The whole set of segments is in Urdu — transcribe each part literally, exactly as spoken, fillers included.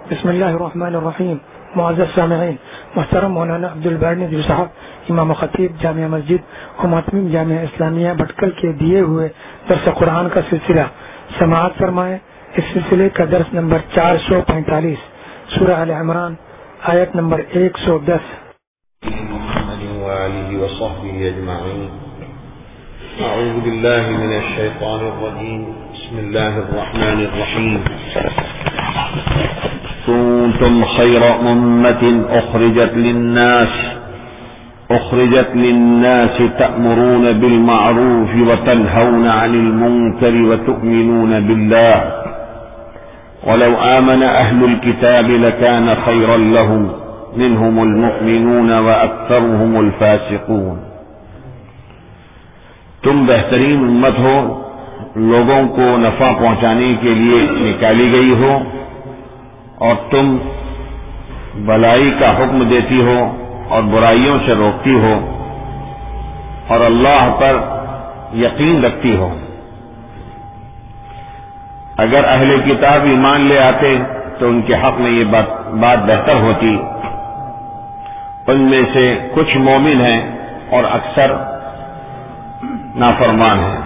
بسم اللہ الرحمن الرحیم. معزز سامعین، محترم مولانا عبد الباری ندوی صاحب امام خطیب جامعہ مسجد و معتمم جامعہ اسلامیہ بھٹکل کے دیے ہوئے درس قرآن کا سلسلہ سماعت فرمائیں. اس سلسلے کا درس نمبر چار سو پینتالیس، سورہ آل عمران، آیت نمبر ایک سو دس. محمد وآلہ وصحبہ اجمعین. اعوذ باللہ من الشیطان الرجیم. بسم اللہ الرحمن الرحیم. كنتم خير أمة أخرجت للناس أخرجت للناس تأمرون بالمعروف وتنهون عن المنكر وتؤمنون بالله ولو آمن أهل الكتاب لكان خيرا لهم منهم المؤمنون وأكثرهم الفاسقون. تم بہترین امت ہو، لوگوں کو نفع پہنچانے کے لیے نکالی گئی ہو، اور تم بھلائی کا حکم دیتی ہو اور برائیوں سے روکتی ہو، اور اللہ پر یقین رکھتی ہو. اگر اہل کتاب ایمان لے آتے تو ان کے حق میں یہ بات بات بہتر ہوتی. ان میں سے کچھ مومن ہیں اور اکثر نافرمان ہیں.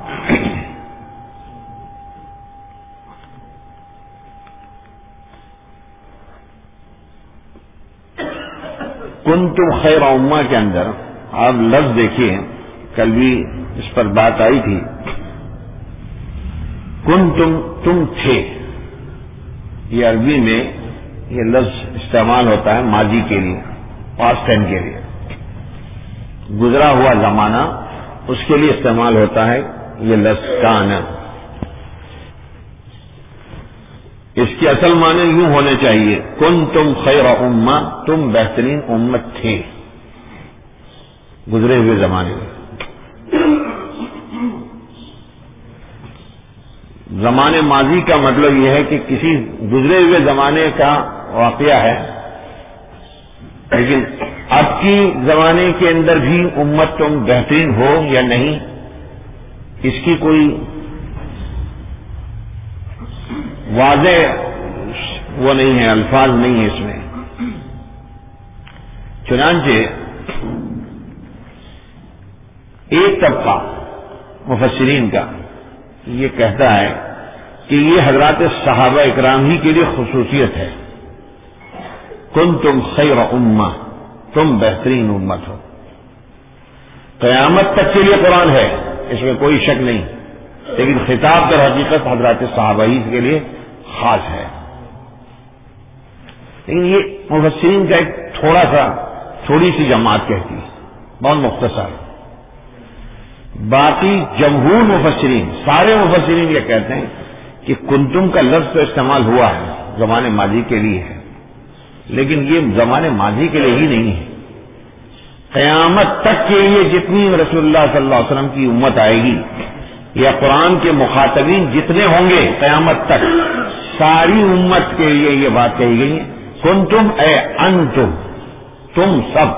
کنتم خیر امہ کے اندر آپ لفظ دیکھیے، کل بھی اس پر بات آئی تھی. کنتم تم تھے، یہ عربی میں یہ لفظ استعمال ہوتا ہے ماضی کے لیے، پاسٹ ٹینس کے لیے. گزرا ہوا زمانہ اس کے لیے استعمال ہوتا ہے یہ لفظ کان. اس کے اصل معنی یوں ہونے چاہیے، کنتم خیر امہ، تم بہترین امت تھے گزرے ہوئے زمانے میں. زمانے ماضی کا مطلب یہ ہے کہ کسی گزرے ہوئے زمانے کا واقعہ ہے، لیکن اب کی زمانے کے اندر بھی امت تم بہترین ہو یا نہیں، اس کی کوئی واضح وہ نہیں ہے، الفاظ نہیں ہے اس میں. چنانچہ ایک طبقہ مفسرین کا یہ کہتا ہے کہ یہ حضرات صحابہ اکرام ہی کے لیے خصوصیت ہے. کنتم خیر امہ، تم بہترین امت ہو. قیامت تک کے لیے قرآن ہے، اس میں کوئی شک نہیں، لیکن خطاب در حقیقت حضرات صحابہ ہی کے لیے خاص ہے. لیکن یہ مفسرین کا ایک تھوڑا سا تھوڑی سی جماعت کہتی ہے، بہت مختصر. باقی جمہور مفسرین، سارے مفسرین یہ کہتے ہیں کہ کنتم کا لفظ تو استعمال ہوا ہے زمانے ماضی کے لیے ہے، لیکن یہ زمانے ماضی کے لیے ہی نہیں ہے. قیامت تک کے لیے جتنی رسول اللہ صلی اللہ علیہ وسلم کی امت آئے گی یا قرآن کے مخاطبین جتنے ہوں گے قیامت تک، ساری امت کے لیے یہ بات کہی گئی ہے، کنتم اے انتم، تم سب،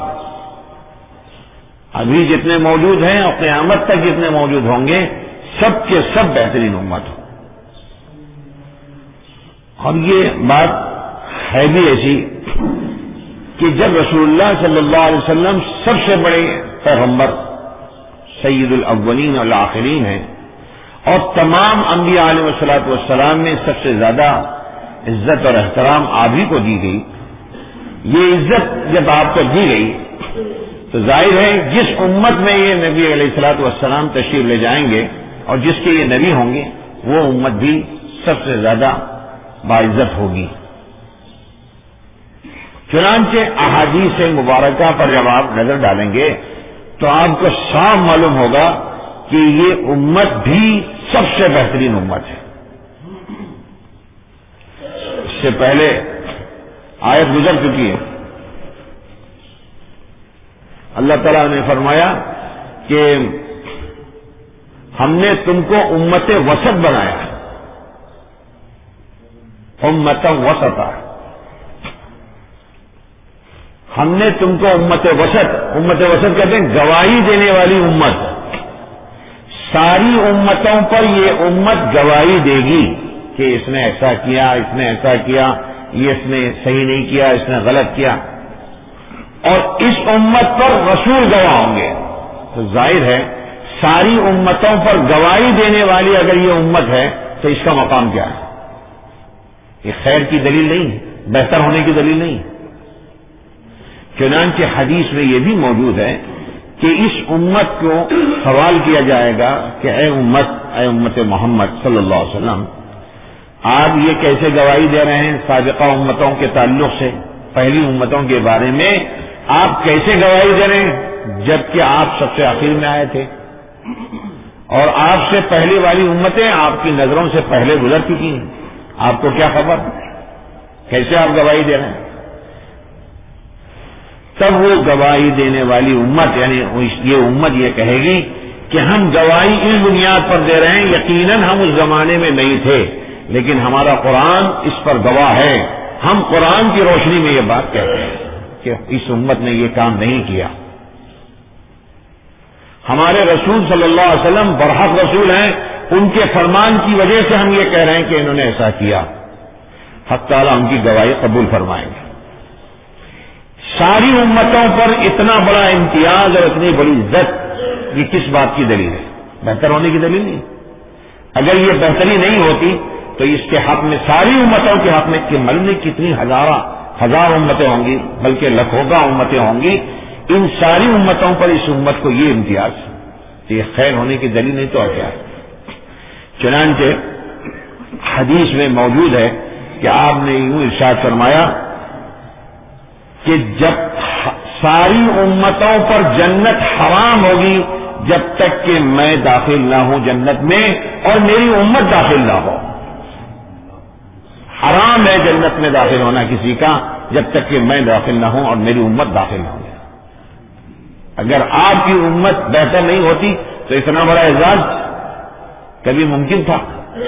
ابھی جتنے موجود ہیں اور قیامت تک جتنے موجود ہوں گے، سب کے سب بہترین امت ہو. اور یہ بات ہے بھی ایسی کہ جب رسول اللہ صلی اللہ علیہ وسلم سب سے بڑے پیغمبر سید الاولین والآخرین ہیں، اور تمام انبیاء علیہ الصلوۃ والسلام میں سب سے زیادہ عزت اور احترام آپ ہی کو دی گئی. یہ عزت جب آپ کو دی گئی تو ظاہر ہے جس امت میں یہ نبی علیہ الصلوۃ والسلام تشریف لے جائیں گے اور جس کے یہ نبی ہوں گے، وہ امت بھی سب سے زیادہ باعزت ہوگی. چنانچہ احادیث مبارکہ پر جب آپ نظر ڈالیں گے تو آپ کو صاف معلوم ہوگا کہ یہ امت بھی سب سے بہترین امت ہے. اس سے پہلے آیت گزر چکی ہے، اللہ تعالیٰ نے فرمایا کہ ہم نے تم کو امت وسط بنایا، امت وسطا. ہم نے تم کو امت وسط، امت وسط کہتے ہیں گواہی دینے والی امت. ساری امتوں پر یہ امت گواہی دے گی کہ اس نے ایسا کیا، اس نے ایسا کیا، یہ اس نے صحیح نہیں کیا، اس نے غلط کیا، اور اس امت پر رسول گواہ ہوں گے، تو ظاہر ہے ساری امتوں پر گواہی دینے والی اگر یہ امت ہے تو اس کا مقام کیا ہے؟ یہ خیر کی دلیل نہیں، بہتر ہونے کی دلیل نہیں۔ چنانچہ حدیث میں یہ بھی موجود ہے کہ اس امت کو سوال کیا جائے گا کہ اے امت اے امت محمد صلی اللہ علیہ وسلم، آپ یہ کیسے گواہی دے رہے ہیں سابقہ امتوں کے تعلق سے، پہلی امتوں کے بارے میں آپ کیسے گواہی دے رہے ہیں جبکہ آپ سب سے آخر میں آئے تھے اور آپ سے پہلے والی امتیں آپ کی نظروں سے پہلے گزر چکی ہیں، آپ کو کیا خبر؟ کیسے آپ گواہی دے رہے ہیں؟ تب وہ گواہی دینے والی امت یعنی یہ امت یہ کہے گی کہ ہم گواہی اس بنیاد پر دے رہے ہیں، یقیناً ہم اس زمانے میں نہیں تھے لیکن ہمارا قرآن اس پر گواہ ہے، ہم قرآن کی روشنی میں یہ بات کہتے ہیں کہ اس امت نے یہ کام نہیں کیا۔ ہمارے رسول صلی اللہ علیہ وسلم برحق رسول ہیں، ان کے فرمان کی وجہ سے ہم یہ کہہ رہے ہیں کہ انہوں نے ایسا کیا، حق تعالیٰ ان کی گواہی قبول فرمائیں گے۔ ساری امتوں پر اتنا بڑا امتیاز اور اتنی بڑی عزت، یہ کس بات کی دلیل ہے؟ بہتر ہونے کی دلیل نہیں۔ اگر یہ بہتری نہیں ہوتی تو اس کے حق میں ساری امتوں کے حق میں کہ مل میں کتنی ہزارہ ہزار امتیں ہوں گی، بلکہ لاکھوں کا امتیں ہوں گی، ان ساری امتوں پر اس امت کو یہ امتیاز، تو یہ خیر ہونے کی دلیل نہیں تو اور کیا ہے؟ چنانچہ حدیث میں موجود ہے کہ آپ نے یوں ارشاد فرمایا کہ جب ساری امتوں پر جنت حرام ہوگی جب تک کہ میں داخل نہ ہوں جنت میں اور میری امت داخل نہ ہو۔ حرام ہے جنت میں داخل ہونا کسی کا جب تک کہ میں داخل نہ ہوں اور میری امت داخل نہ ہو۔ اگر آپ کی امت بہتر نہیں ہوتی تو اتنا بڑا اعزاز کبھی ممکن تھا؟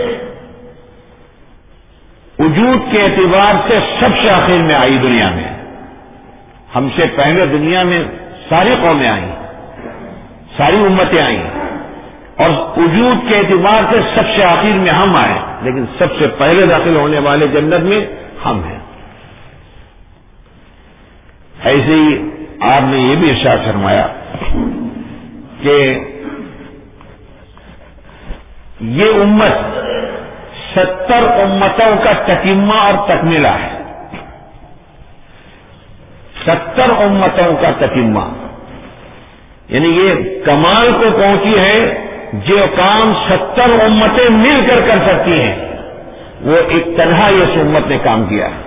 وجود کے اعتبار سے سب سے آخر میں آئی دنیا میں، ہم سے پہلے دنیا میں ساری قومیں آئیں، ساری امتیں آئیں، اور وجود کے اعتبار سے سب سے آخر میں ہم آئے، لیکن سب سے پہلے داخل ہونے والے جنت میں ہم ہیں۔ ایسے ہی آپ نے یہ بھی ارشاد فرمایا کہ یہ امت ستر امتوں کا تتمہ اور تکملہ ہے، ستر امتوں کا تتمہ، یعنی یہ کمال کو پہنچی ہے جو کام ستر امتیں مل کر کر سکتی ہیں وہ ایک تنہا اس امت نے کام کیا ہے۔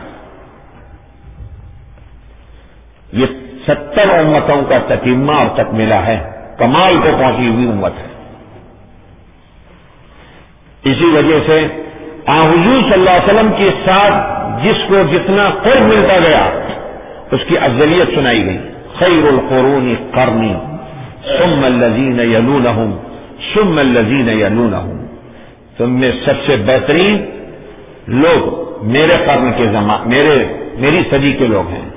یہ ستر امتوں کا تتمہ اور تکملہ ہے، کمال کو پہنچی ہوئی امت ہے۔ اسی وجہ سے آن حضور صلی اللہ علیہ وسلم کے ساتھ جس کو جتنا قرب ملتا گیا اس کی افضلیت سنائی گئی۔ خیر القرون قرنی ثم الذین یلونہم ثم الذین یلونہم، تم میں سب سے بہترین لوگ میرے قرن کے زمان میرے میری صدی کے لوگ ہیں،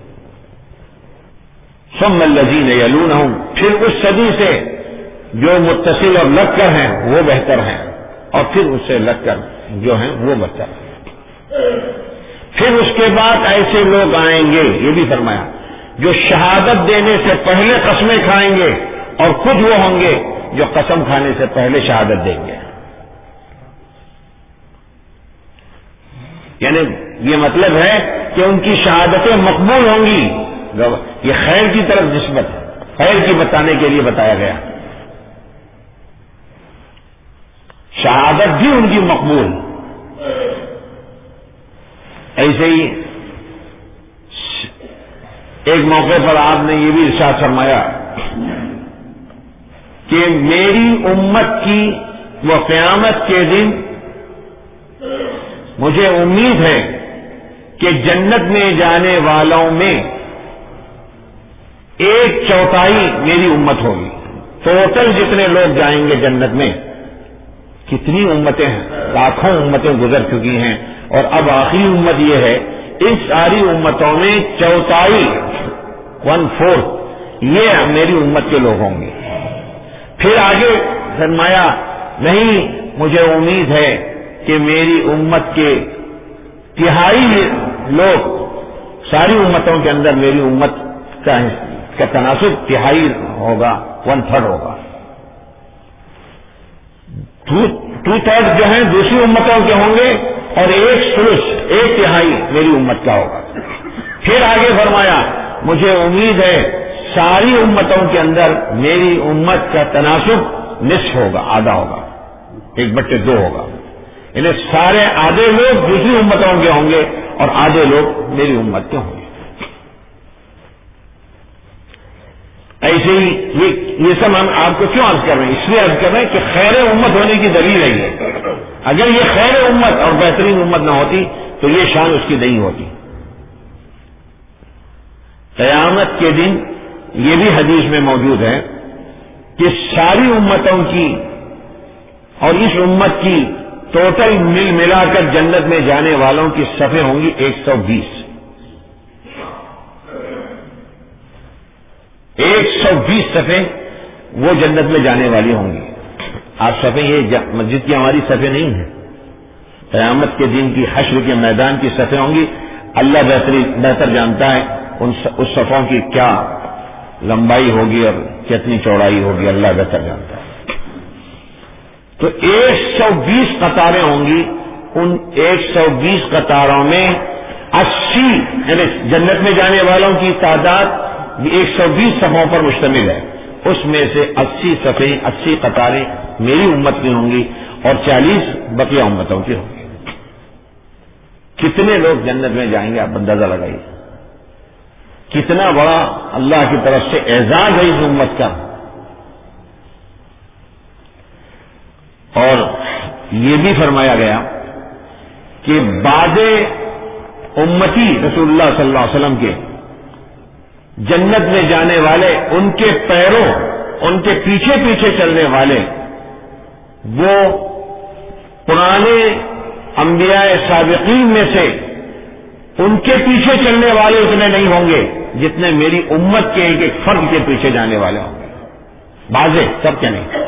ثم الذین یلونہم، پھر اس صدی سے جو متصل اور لگ کر ہیں وہ بہتر ہیں، اور پھر اس سے لگ کر جو ہیں وہ بہتر ہیں، پھر اس کے بعد ایسے لوگ آئیں گے، یہ بھی فرمایا، جو شہادت دینے سے پہلے قسمیں کھائیں گے اور خود وہ ہوں گے جو قسم کھانے سے پہلے شہادت دیں گے۔ یعنی یہ مطلب ہے کہ ان کی شہادتیں مقبول ہوں گی، یہ خیر کی طرف نسبت ہے، خیر کی بتانے کے لیے بتایا گیا، شہادت بھی ان کی مقبول۔ ایسے ہی ایک موقع پر آپ نے یہ بھی ارشاد فرمایا کہ میری امت کی وہ قیامت کے دن مجھے امید ہے کہ جنت میں جانے والوں میں ایک چوتھائی میری امت ہوگی، ٹوٹل جتنے لوگ جائیں گے جنت میں، کتنی امتیں ہیں، لاکھوں امتیں گزر چکی ہیں، اور اب آخری امت یہ ہے، اس ساری امتوں میں چوتھائی ون فورتھ یہ میری امت کے لوگ ہوں گے۔ پھر آگے فرمایا نہیں، مجھے امید ہے کہ میری امت کے تہائی لوگ ساری امتوں کے اندر میری امت کا کا تناسب تہائی ہوگا، ون تھرڈ ہوگا. ٹو ٹو تھرڈ جو ہیں دوسری امتوں کے ہوں گے اور ایک سلس ایک تہائی میری امت کا ہوگا. پھر آگے فرمایا مجھے امید ہے ساری امتوں کے اندر میری امت کا تناسب نصف ہوگا، آدھا ہوگا، ایک بٹے دو ہوگا. یعنی سارے آدھے لوگ دوسری امتوں کے ہوں گے اور آدھے لوگ میری امت کے ہوں گے. ایسے ہی یہ یہ سب ہم آپ کو کیوں عرض کر رہے ہیں؟ اس لیے عرض کر رہے ہیں کہ خیر امت ہونے کی دلیل ہے یہ. اگر یہ خیر امت اور بہترین امت نہ ہوتی تو یہ شان اس کی نہیں ہوتی. قیامت کے دن یہ بھی حدیث میں موجود ہے کہ ساری امتوں کی اور اس امت کی ٹوٹل مل ملا کر جنت میں جانے والوں کی صفیں ہوں گی ایک سو بیس. ایک سو بیس صفیں وہ جنت میں جانے والی ہوں گی. آپ صفیں یہ مسجد کی ہماری صفیں نہیں ہیں، قیامت کے دن کی حشر کے میدان کی صفیں ہوں گی. اللہ بہترین بہتر جانتا ہے ان اس صفوں کی کیا لمبائی ہوگی اور کتنی چوڑائی ہوگی، اللہ بہتر جانتا ہے. تو ایک سو بیس قطاریں ہوں گی. ان ایک سو بیس قطاروں میں اسی یعنی جنت میں جانے والوں کی تعداد ایک سو بیس صفوں پر مشتمل ہے. اس میں سے اسی صفیں اسی قطاریں میری امت کی ہوں گی اور چالیس بقیہ امتوں کی ہوں گی. کتنے لوگ جنت میں جائیں گے آپ اندازہ لگائیے. کتنا بڑا اللہ کی طرف سے اعزاز ہے اس امت کا. اور یہ بھی فرمایا گیا کہ بعد امتی رسول اللہ صلی اللہ علیہ وسلم کے جنت میں جانے والے، ان کے پیروں ان کے پیچھے پیچھے چلنے والے وہ پرانے انبیاء سابقین میں سے ان کے پیچھے چلنے والے اتنے نہیں ہوں گے جتنے میری امت کے ایک ایک فرد کے پیچھے جانے والے ہوں گے. بازے سب کے نہیں.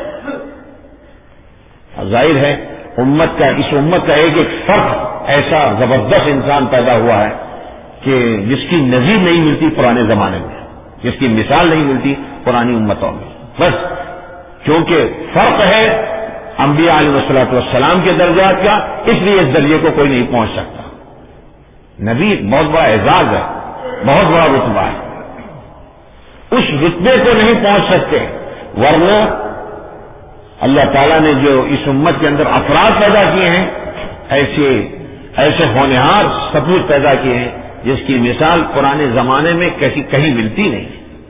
ظاہر ہے امت کا اس امت کا ایک ایک فرد ایسا زبردست انسان پیدا ہوا ہے کہ جس کی نظیر نہیں ملتی پرانے زمانے میں، جس کی مثال نہیں ملتی پرانی امتوں میں. بس کیونکہ فرق ہے انبیاء علیہ الصلوۃ والسلام کے درجات کا، اس لیے اس درجے کو کوئی نہیں پہنچ سکتا. نبی بہت بڑا اعزاز ہے، بہت بڑا رتبہ ہے. اس رتبے کو نہیں پہنچ سکتے، ورنہ اللہ تعالیٰ نے جو اس امت کے اندر افراد پیدا کیے ہیں، ایسے ایسے ہونہار سپوت پیدا کیے ہیں جس کی مثال پرانے زمانے میں کہیں کہیں ملتی نہیں.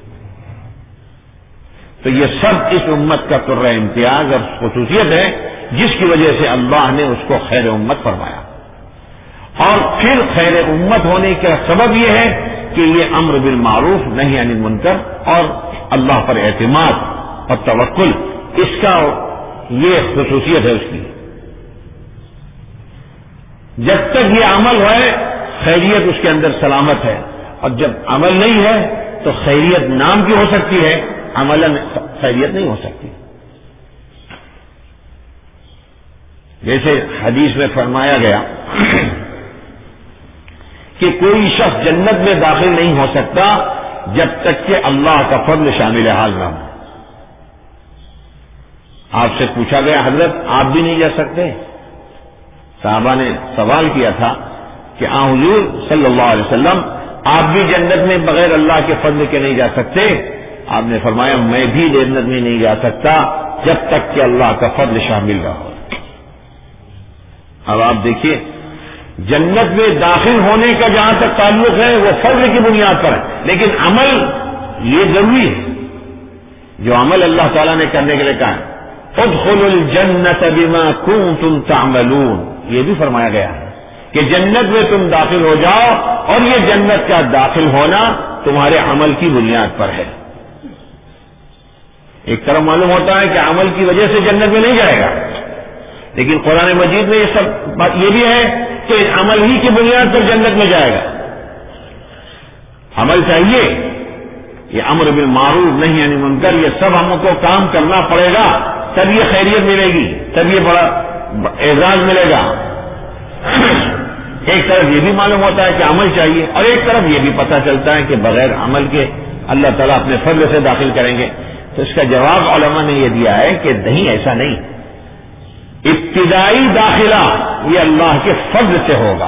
تو یہ سب اس امت کا طرہ امتیاز اور خصوصیت ہے جس کی وجہ سے اللہ نے اس کو خیر امت فرمایا. اور پھر خیر امت ہونے کا سبب یہ ہے کہ یہ امر بالمعروف نہی عن المنکر اور اللہ پر اعتماد اور توکل، اس کا یہ خصوصیت ہے اس کی. جب تک یہ عمل ہے خیریت اس کے اندر سلامت ہے، اور جب عمل نہیں ہے تو خیریت نام کی ہو سکتی ہے، عملاً خیریت نہیں ہو سکتی. جیسے حدیث میں فرمایا گیا کہ کوئی شخص جنت میں داخل نہیں ہو سکتا جب تک کہ اللہ کا فضل شامل حال نہ ہو. آپ سے پوچھا گیا حضرت آپ بھی نہیں جا سکتے؟ صحابہ نے سوال کیا تھا کہ آن حضور صلی اللہ علیہ وسلم آپ بھی جنت میں بغیر اللہ کے فضل کے نہیں جا سکتے؟ آپ نے فرمایا میں بھی جنت میں نہیں جا سکتا جب تک کہ اللہ کا فضل شامل نہ ہو. اب آپ دیکھیے جنت میں داخل ہونے کا جہاں تک تعلق ہے وہ فضل کی بنیاد پر ہے، لیکن عمل یہ ضروری ہے. جو عمل اللہ تعالیٰ نے کرنے کے لیے کہا ہے ادخلوا الجنت بما کنتم تعملون، یہ بھی فرمایا گیا ہے کہ جنت میں تم داخل ہو جاؤ، اور یہ جنت کا داخل ہونا تمہارے عمل کی بنیاد پر ہے. ایک طرف معلوم ہوتا ہے کہ عمل کی وجہ سے جنت میں نہیں جائے گا، لیکن قرآن مجید میں یہ سب بات یہ بھی ہے کہ عمل ہی کی بنیاد پر جنت میں جائے گا. عمل چاہیے، یہ امر بالمعروف نہی عن المنکر، یہ سب ہم کو کام کرنا پڑے گا، تب یہ خیریت ملے گی، تب یہ بڑا اعزاز ملے گا. ایک طرف یہ بھی معلوم ہوتا ہے کہ عمل چاہیے، اور ایک طرف یہ بھی پتہ چلتا ہے کہ بغیر عمل کے اللہ تعالیٰ اپنے فضل سے داخل کریں گے. تو اس کا جواب علماء نے یہ دیا ہے کہ نہیں، ایسا نہیں. ابتدائی داخلہ یہ اللہ کے فضل سے ہوگا،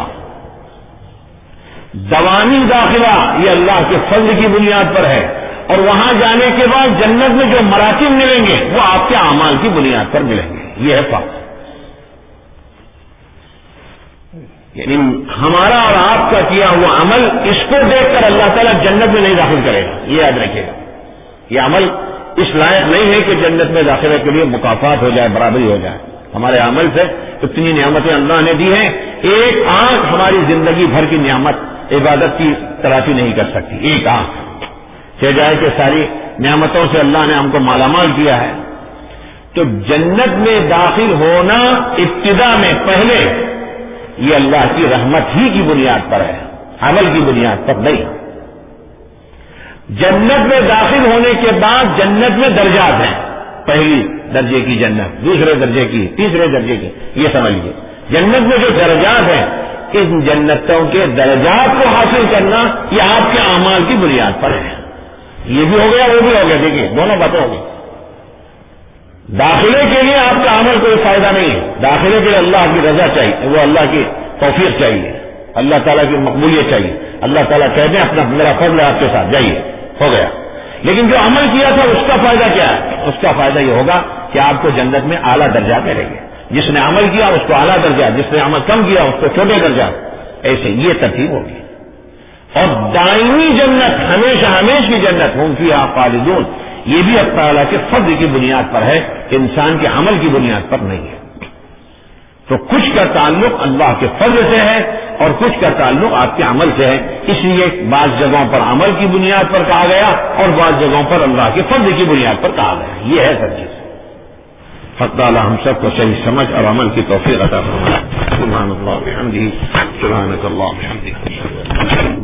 دوامی داخلہ یہ اللہ کے فضل کی بنیاد پر ہے، اور وہاں جانے کے بعد جنت میں جو مراتب ملیں گے وہ آپ کے اعمال کی بنیاد پر ملیں گے. یہ ہے فرق. یعنی ہمارا اور آپ کا کیا ہوا عمل، اس کو دیکھ کر اللہ تعالیٰ جنت میں نہیں داخل کرے گا. یہ یاد رکھیے گا، یہ عمل اس لائق نہیں ہے کہ جنت میں داخلے کے لیے مکافات ہو جائے، برابری ہو جائے. ہمارے عمل سے اتنی نعمتیں اللہ نے دی ہیں، ایک آنکھ ہماری زندگی بھر کی نعمت عبادت کی تلافی نہیں کر سکتی. ایک آنکھ چاہے جائے کہ ساری نعمتوں سے اللہ نے ہم کو مالا مال کیا ہے. تو جنت میں داخل ہونا ابتدا میں پہلے یہ اللہ کی رحمت ہی کی بنیاد پر ہے، عمل کی بنیاد پر نہیں. جنت میں داخل ہونے کے بعد جنت میں درجات ہیں. پہلی درجے کی جنت، دوسرے درجے کی، تیسرے درجے کی. یہ سمجھیے جنت میں جو درجات ہیں، ان جنتوں کے درجات کو حاصل کرنا یہ آپ کے اعمال کی بنیاد پر ہے. یہ بھی ہو گیا، وہ بھی ہو گیا. دیکھیے دونوں باتیں ہو گئی. داخلے کے لیے آپ کا عمل کوئی فائدہ نہیں ہے. داخلے کے لیے اللہ کی رضا چاہیے، وہ اللہ کی توفیق چاہیے، اللہ تعالیٰ کی مقبولیت چاہیے. اللہ تعالیٰ کہتے ہیں اپنا میرا فضل ہے آپ کے ساتھ، جائیے، ہو گیا. لیکن جو عمل کیا تھا اس کا فائدہ کیا ہے؟ اس کا فائدہ یہ ہوگا کہ آپ کو جنت میں اعلیٰ درجہ ملیں گے. جس نے عمل کیا اس کو اعلیٰ درجہ، جس نے عمل کم کیا اس کو چھوٹے درجہ. ایسے یہ ترتیب ہوگی. اور دائمی جنت، ہمیشہ ہمیشہ کی جنت، ہم فیہا خالدون، یہ بھی اللہ تعالیٰ کے فضل کی بنیاد پر ہے، انسان کے عمل کی بنیاد پر نہیں ہے. تو کچھ کا تعلق اللہ کے فضل سے ہے اور کچھ کا تعلق آپ کے عمل سے ہے. اس لیے بعض جگہوں پر عمل کی بنیاد پر کہا گیا اور بعض جگہوں پر اللہ کے فضل کی بنیاد پر کہا گیا. یہ ہے سب چیز. حق تعالیٰ ہم سب کو صحیح سمجھ اور عمل کی توفیق عطا فرمائے. سبحان اللہ وبحمدہ، سبحانک اللہم وبحمدک.